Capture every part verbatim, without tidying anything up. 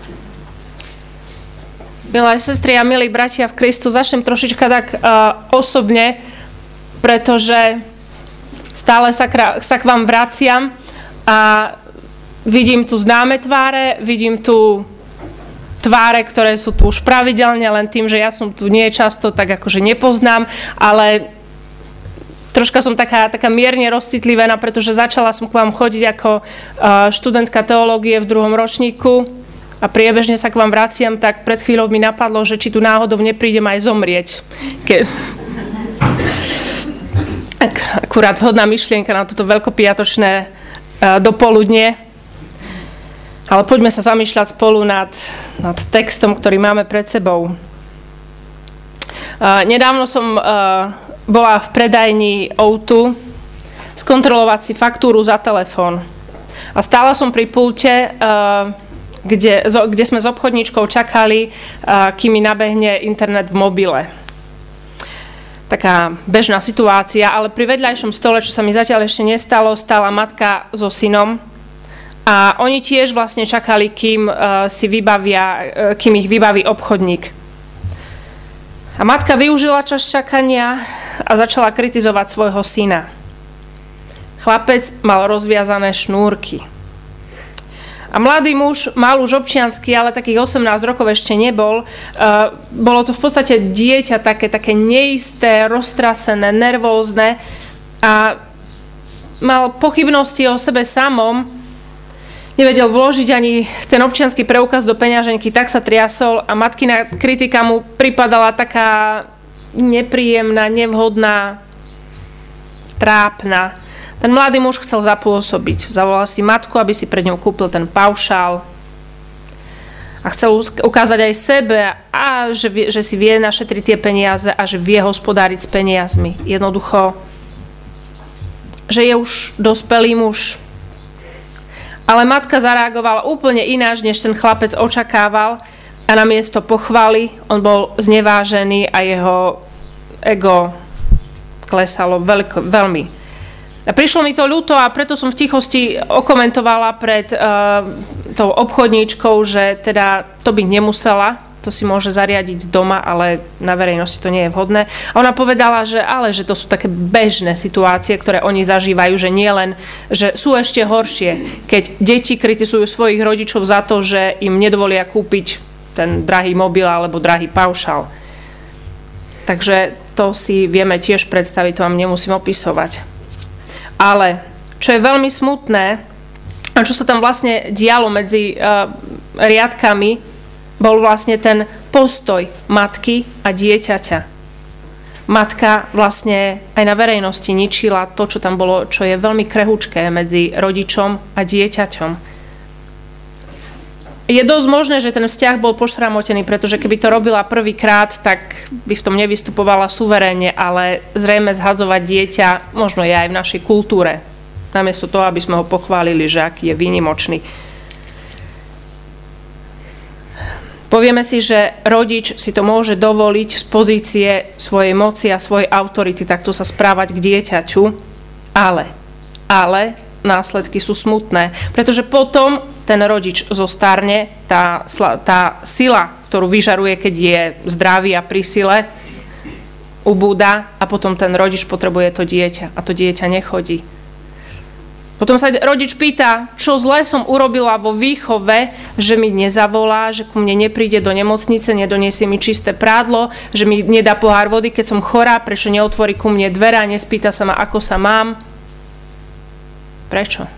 Milé sestry a milí bratia v Kristu, začnem trošička tak uh, osobne, pretože stále sa, sa k vám vraciam a vidím tu známe tváre, vidím tu tváre, ktoré sú tu už pravidelne, len tým, že ja som tu nie často, tak akože nepoznám, ale troška som taká, taká mierne rozcitlivená, pretože začala som k vám chodiť ako uh, študentka teológie v druhom ročníku a priebežne sa k vám vraciam, tak pred chvíľou mi napadlo, že či tu náhodou neprídem aj zomrieť. Ke... Ak, akurát vhodná myšlienka na toto veľkopiatočné uh, dopoludnie. Ale poďme sa zamýšľať spolu nad, nad textom, ktorý máme pred sebou. Uh, nedávno som uh, bola v predajni Outu skontrolovať si faktúru za telefón. A stála som pri pulte, uh, Kde, kde sme s obchodníčkou čakali, kým mi nabehne internet v mobile. Taká bežná situácia, ale pri vedľajšom stole, čo sa mi zatiaľ ešte nestalo, stála matka so synom a oni tiež vlastne čakali, kým, si vybavia, kým ich vybaví obchodník. A matka využila čas čakania a začala kritizovať svojho syna. Chlapec mal rozviazané šnúrky. A mladý muž mal už občiansky, ale takých osemnásť rokov ešte nebol. Uh, bolo to v podstate dieťa také, také neisté, roztrasené, nervózne a mal pochybnosti o sebe samom. Nevedel vložiť ani ten občiansky preukaz do peňaženky, tak sa triasol a matkina kritika mu pripadala taká nepríjemná, nevhodná, trápna. Ten mladý muž chcel zapôsobiť. Zavolal si matku, aby si pred ňou kúpil ten paušál. A chcel ukázať aj sebe, a že, vie, že si vie našetriť tie peniaze a že vie hospodáriť s peniazmi. Jednoducho, že je už dospelý muž. Ale matka zareagovala úplne ináč, než ten chlapec očakával. A namiesto pochvaly on bol znevážený a jeho ego klesalo veľko, veľmi. A prišlo mi to ľúto a preto som v tichosti okomentovala pred uh, tou obchodníčkou, že teda to by nemusela, to si môže zariadiť doma, ale na verejnosti to nie je vhodné. A ona povedala, že ale, že to sú také bežné situácie, ktoré oni zažívajú, že nie len, že sú ešte horšie, keď deti kritizujú svojich rodičov za to, že im nedovolia kúpiť ten drahý mobil alebo drahý paušál. Takže to si vieme tiež predstaviť, to vám nemusím opisovať. Ale čo je veľmi smutné, a čo sa tam vlastne dialo medzi uh, riadkami, bol vlastne ten postoj matky a dieťaťa. Matka vlastne aj na verejnosti ničila to, čo tam bolo, čo je veľmi krehúčké medzi rodičom a dieťaťom. Je dosť možné, že ten vzťah bol pošramotený, pretože keby to robila prvýkrát, tak by v tom nevystupovala suverénne, ale zrejme zhadzovať dieťa možno je aj v našej kultúre. Namiesto toho, aby sme ho pochválili, že aký je výnimočný. Povieme si, že rodič si to môže dovoliť z pozície svojej moci a svojej autority takto sa správať k dieťaťu, ale, ale následky sú smutné, pretože potom ten rodič zostarne, tá, tá sila, ktorú vyžaruje, keď je zdravý a pri sile, ubúda a potom ten rodič potrebuje to dieťa a to dieťa nechodí. Potom sa rodič pýta, čo zlé som urobila vo výchove, že mi nezavolá, že ku mne nepríde do nemocnice, nedoniesie mi čisté prádlo, že mi nedá pohár vody, keď som chorá, prečo neotvorí ku mne dvere a nespýta sa ma, ako sa mám. Prečo?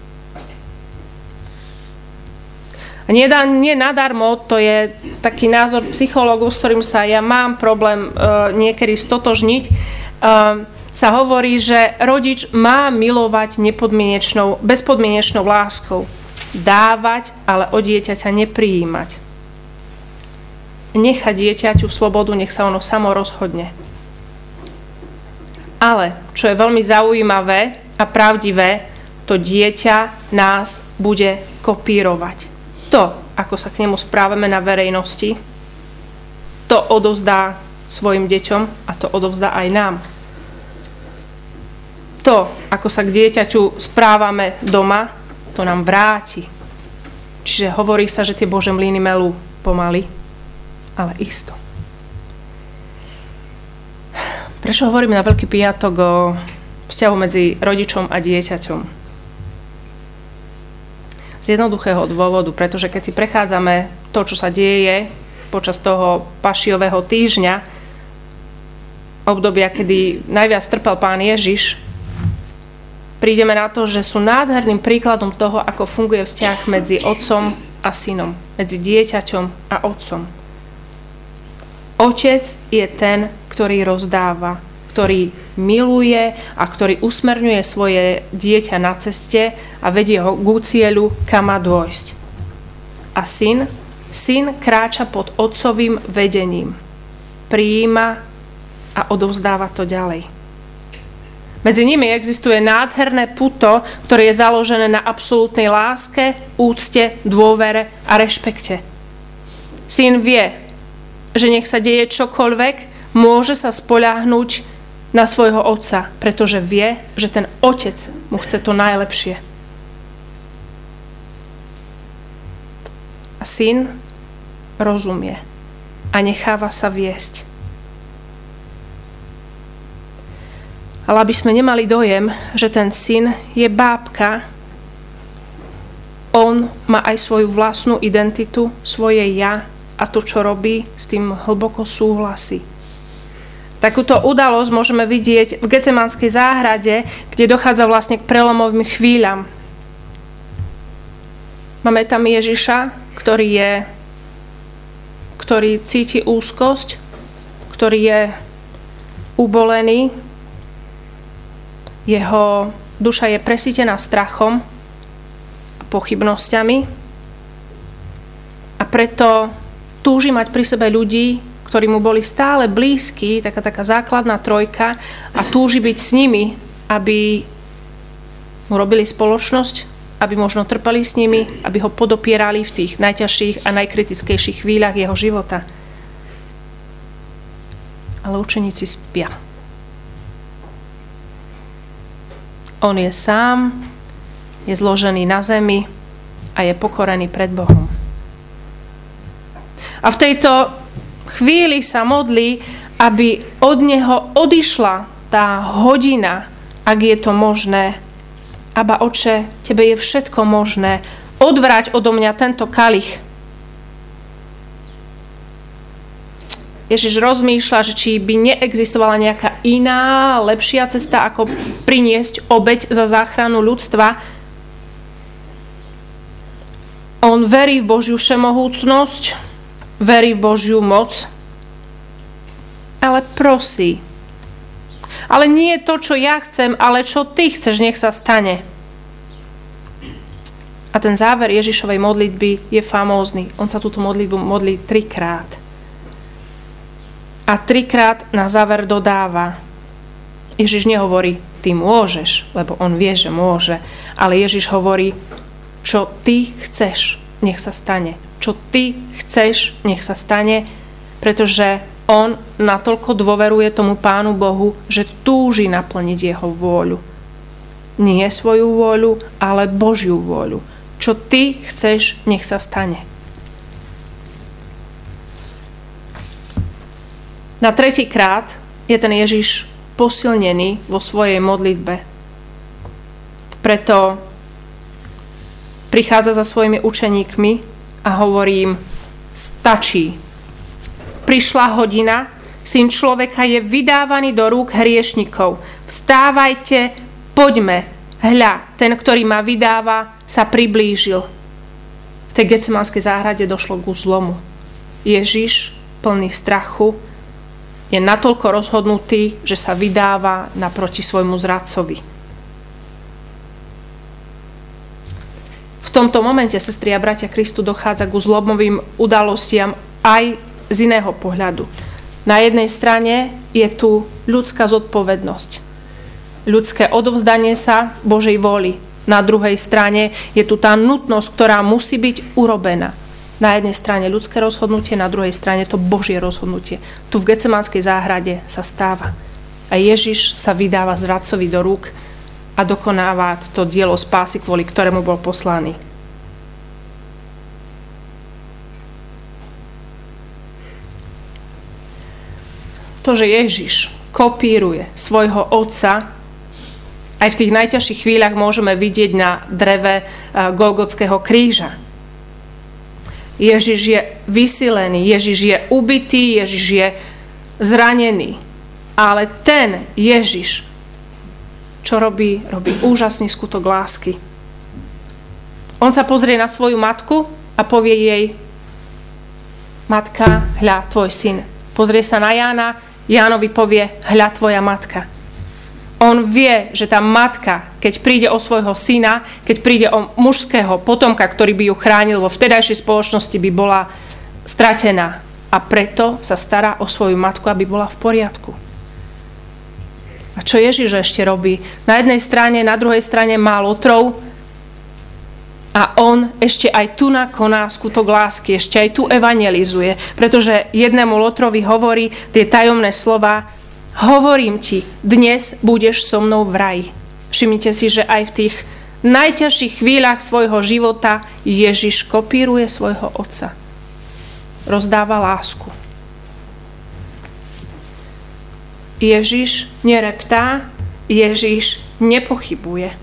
A nie, nie nadarmo, to je taký názor psychológov, s ktorým sa ja mám problém uh, niekedy stotožniť. Uh, sa hovorí, že rodič má milovať nepodmienečnou, bezpodmienečnou láskou. Dávať, ale od dieťaťa neprijímať. Nechať dieťaťu slobodu, nech sa ono samo rozhodne. Ale, čo je veľmi zaujímavé a pravdivé, to dieťa nás bude kopírovať. To, ako sa k nemu správame na verejnosti, to odovzdá svojim deťom a to odovzdá aj nám. To, ako sa k dieťaťu správame doma, to nám vráti. Čiže hovorí sa, že tie Božie mlyny melú pomaly, ale isto. Prečo hovorím na Veľký piatok o vzťahu medzi rodičom a dieťaťom? Z jednoduchého dôvodu, pretože keď si prechádzame to, čo sa deje počas toho pašiového týždňa, obdobia, kedy najviac trpel Pán Ježiš, prídeme na to, že sú nádherným príkladom toho, ako funguje vzťah medzi otcom a synom, medzi dieťaťom a otcom. Otec je ten, ktorý rozdáva, ktorý miluje a ktorý usmerňuje svoje dieťa na ceste a vedie ho k cieľu, kam má dôjsť. A syn? Syn kráča pod otcovým vedením. Prijíma a odovzdáva to ďalej. Medzi nimi existuje nádherné puto, ktoré je založené na absolútnej láske, úcte, dôvere a rešpekte. Syn vie, že nech sa deje čokoľvek, môže sa spoľahnúť na svojho otca, pretože vie, že ten otec mu chce to najlepšie. A syn rozumie a necháva sa viesť. Ale aby sme nemali dojem, že ten syn je bábka, on má aj svoju vlastnú identitu, svoje ja a to, čo robí, s tým hlboko súhlasí. Takúto udalosť môžeme vidieť v Getsemanskej záhrade, kde dochádza vlastne k prelomovým chvíľam. Máme tam Ježiša, ktorý je, ktorý cíti úzkosť, ktorý je ubolený, jeho duša je presýtená strachom a pochybnosťami a preto túži mať pri sebe ľudí, ktorí mu boli stále blízki, taká, taká základná trojka a túži byť s nimi, aby mu robili spoločnosť, aby možno trpeli s nimi, aby ho podopierali v tých najťažších a najkritickejších chvíľach jeho života. Ale učeníci spia. On je sám, je zložený na zemi a je pokorený pred Bohom. A v tejto chvíli sa modlí, aby od neho odišla tá hodina, ak je to možné. Aba Oče, tebe je všetko možné. Odvráť odo mňa tento kalich. Ježiš rozmýšľa, že či by neexistovala nejaká iná, lepšia cesta, ako priniesť obeť za záchranu ľudstva. On verí v Božiu všemohúcnosť, verí v Božiu moc, ale prosí. Ale nie to, čo ja chcem, ale čo ty chceš, nech sa stane. A ten záver Ježišovej modlitby je famózny. On sa túto modlitbu modlí trikrát. A trikrát na záver dodáva. Ježiš nehovorí, ty môžeš, lebo on vie, že môže. Ale Ježiš hovorí, čo ty chceš, nech sa stane. Čo ty chceš, nech sa stane, pretože on natoľko dôveruje tomu Pánu Bohu, že túži naplniť jeho vôľu. Nie svoju vôľu, ale Božiu vôľu. Čo ty chceš, nech sa stane. Na tretí krát je ten Ježiš posilnený vo svojej modlitbe. Preto prichádza za svojimi učeníkmi a hovorí im, stačí. Prišla hodina, Syn človeka je vydávaný do rúk hriešnikov. Vstávajte, poďme. Hľa, ten, ktorý ma vydáva, sa priblížil. V tej Getsemanskej záhrade došlo ku zlomu. Ježiš, plný strachu, je natoľko rozhodnutý, že sa vydáva naproti svojmu zradcovi. V tomto momente, sestri a bratia, Kristu dochádza ku zlomovým udalostiam aj z iného pohľadu. Na jednej strane je tu ľudská zodpovednosť. Ľudské odovzdanie sa Božej vôli. Na druhej strane je tu tá nutnosť, ktorá musí byť urobená. Na jednej strane ľudské rozhodnutie, na druhej strane to Božie rozhodnutie. Tu v Getsemanskej záhrade sa stáva. A Ježiš sa vydáva zradcovi do rúk a dokonáva to dielo spásy, kvôli ktorému bol poslaný. to, že Ježiš kopíruje svojho otca, aj v tých najťažších chvíľach môžeme vidieť na dreve Golgotského kríža. Ježiš je vysilený, Ježiš je ubitý, Ježiš je zranený. Ale ten Ježiš, čo robí? Robí úžasný skutok lásky. On sa pozrie na svoju matku a povie jej: matka, hľa, tvoj syn. Pozrie sa na Jána, Jánovi povie: hľa, tvoja matka. On vie, že tá matka, keď príde o svojho syna, keď príde o mužského potomka, ktorý by ju chránil vo vtedajšej spoločnosti, by bola stratená. A preto sa stará o svoju matku, aby bola v poriadku. A čo Ježiš ešte robí? Na jednej strane, na druhej strane má lotrov a on ešte aj tu nakoná skutok lásky, ešte aj tu evangelizuje, pretože jednému lotrovi hovorí tie tajomné slova: hovorím ti, dnes budeš so mnou v raji. Všimnite si, že aj v tých najťažších chvíľach svojho života Ježiš kopíruje svojho otca. Rozdáva lásku. Ježiš nereptá, Ježiš nepochybuje.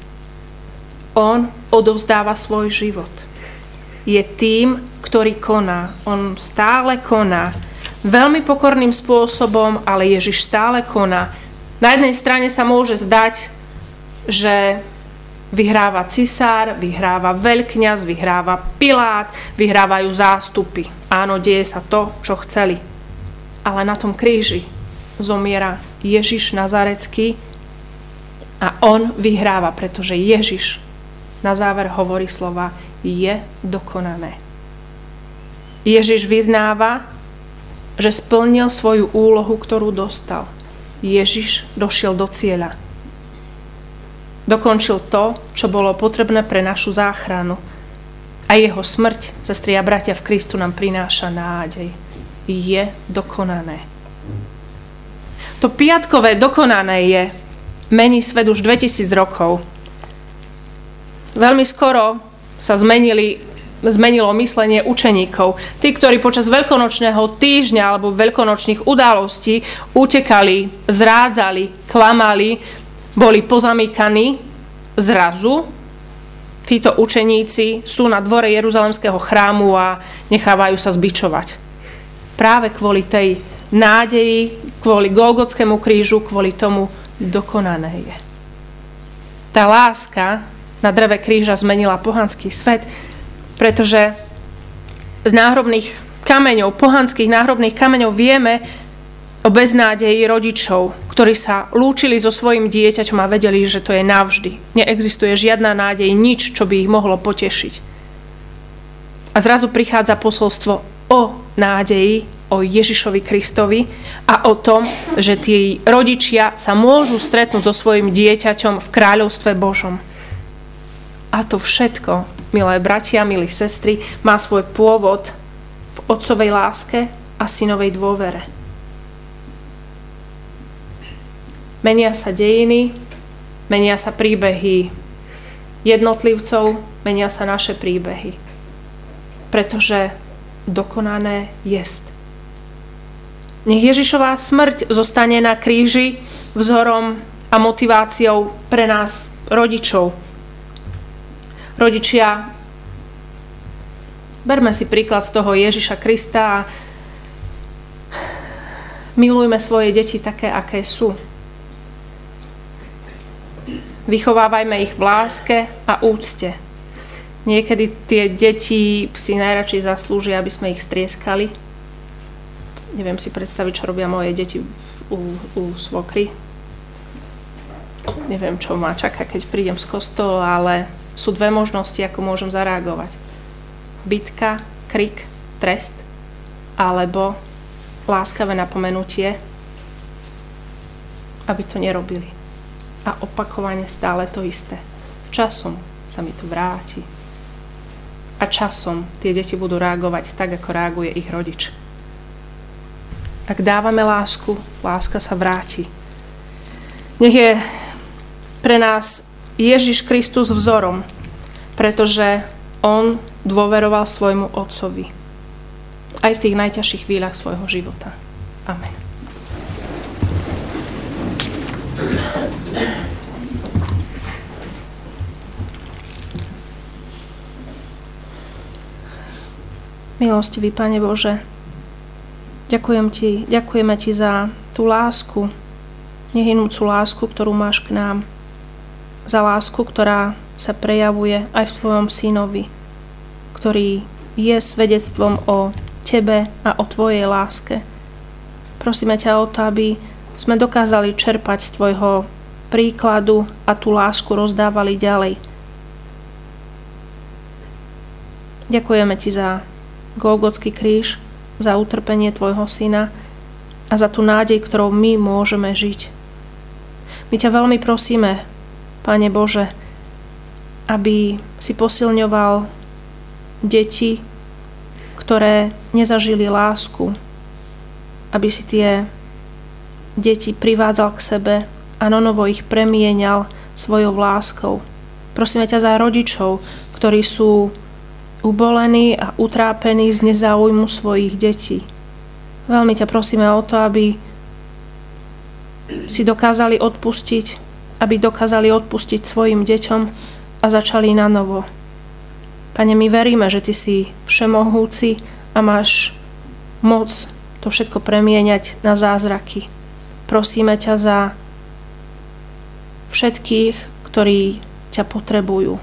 On odovzdáva svoj život. Je tým, ktorý koná. On stále koná. Veľmi pokorným spôsobom, ale Ježiš stále koná. Na jednej strane sa môže zdať, že vyhráva cisár, vyhráva veľkňaz, vyhráva Pilát, vyhrávajú zástupy. Áno, deje sa to, čo chceli. Ale na tom kríži zomiera Ježiš Nazarecký a on vyhráva, pretože Ježiš na záver hovorí slova: je dokonané. Ježiš vyznáva, že splnil svoju úlohu, ktorú dostal. Ježiš došiel do cieľa. Dokončil to, čo bolo potrebné pre našu záchranu. A jeho smrť, sestri a bratia v Kristu, nám prináša nádej. Je dokonané. To piatkové dokonané je, mení svet už dvetisíc rokov. Veľmi skoro sa zmenili, zmenilo myslenie učeníkov. Tí, ktorí počas veľkonočného týždňa alebo veľkonočných udalostí utekali, zrádzali, klamali, boli pozamykaní, zrazu títo učeníci sú na dvore Jeruzalemského chrámu a nechávajú sa zbičovať. Práve kvôli tej nádeji, kvôli Golgotskému krížu, kvôli tomu dokonané je. Tá láska na dreve kríža zmenila pohanský svet, pretože z náhrobných kameňov, pohanských náhrobných kameňov vieme o beznádeji rodičov, ktorí sa lúčili so svojím dieťaťom a vedeli, že to je navždy. Neexistuje žiadna nádej, nič, čo by ich mohlo potešiť. A zrazu prichádza posolstvo o nádeji, o Ježišovi Kristovi a o tom, že tí rodičia sa môžu stretnúť so svojím dieťaťom v kráľovstve Božom. A to všetko, milé bratia, milí sestry, má svoj pôvod v otcovej láske a synovej dôvere. Menia sa dejiny, menia sa príbehy jednotlivcov, menia sa naše príbehy. Pretože dokonané jest. Nech Ježišová smrť zostane na kríži vzorom a motiváciou pre nás, rodičov. Rodičia, berme si príklad z toho Ježiša Krista a milujme svoje deti také, aké sú. Vychovávajme ich v láske a úcte. Niekedy tie deti si najradšej zaslúžia, aby sme ich strieskali. Neviem si predstaviť, čo robia moje deti u, u svokry. Neviem, čo ma čaká, keď prídem z kostola, ale sú dve možnosti, ako môžem zareagovať. Bitka, krik, trest, alebo láskavé napomenutie, aby to nerobili. A opakovane stále to isté. Časom sa mi to vráti. A časom tie deti budú reagovať tak, ako reaguje ich rodič. Ak dávame lásku, láska sa vráti. Nech je pre nás Ježiš Kristus vzorom, pretože on dôveroval svojmu otcovi. Aj v tých najťažších chvíľach svojho života. Amen. Milostivý Pane Bože, ďakujem Ti, ďakujeme Ti za tú lásku, nehynúcu lásku, ktorú máš k nám. Za lásku, ktorá sa prejavuje aj v Tvojom synovi, ktorý je svedectvom o Tebe a o Tvojej láske. Prosíme ťa o to, aby sme dokázali čerpať z Tvojho príkladu a tú lásku rozdávali ďalej. Ďakujeme Ti za Golgotský kríž, za utrpenie Tvojho syna a za tú nádej, ktorou my môžeme žiť. My ťa veľmi prosíme, Pane Bože, aby si posilňoval deti, ktoré nezažili lásku, aby si tie deti privádzal k sebe a nonovo ich premieňal svojou láskou. Prosíme ťa za rodičov, ktorí sú ubolení a utrápení z nezáujmu svojich detí. Veľmi ťa prosíme o to, aby si dokázali odpustiť, aby dokázali odpustiť svojim deťom a začali na novo. Pane, my veríme, že Ty si všemohúci a máš moc to všetko premieňať na zázraky. Prosíme ťa za všetkých, ktorí ťa potrebujú.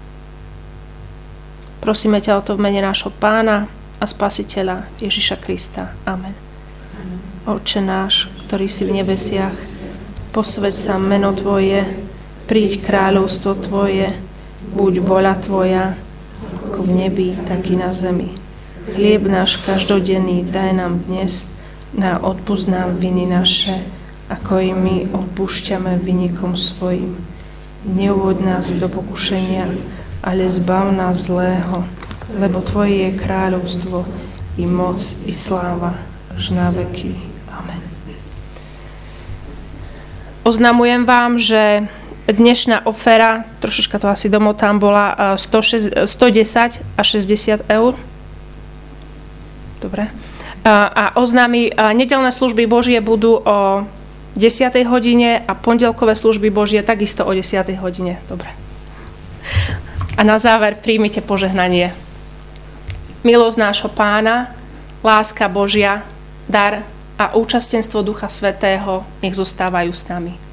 Prosíme ťa o to v mene nášho Pána a Spasiteľa Ježiša Krista. Amen. Otče náš, ktorý si v nebesiach, posväť sa meno Tvoje, príď kráľovstvo Tvoje, buď vôľa Tvoja, ako v nebi, tak i na zemi. Chlieb náš každodenný daj nám dnes, a odpusť nám viny naše, ako i my odpúšťame vinníkom svojim. Neuvoď nás do pokušenia, ale zbav nás zlého, lebo Tvoje je kráľovstvo, i moc, i sláva, až na veky. Amen. Oznamujem vám, že dnešná ofera, trošička to asi domotám, bola stodesať a šesťdesiat eur. Dobre. A oznámi, nedeľné služby Božie budú o desiatej hodine a pondelkové služby Božie takisto o desiatej hodine. Dobre. A na záver príjmite požehnanie. Milosť nášho Pána, láska Božia, dar a účastenstvo Ducha Svätého nech zostávajú s nami.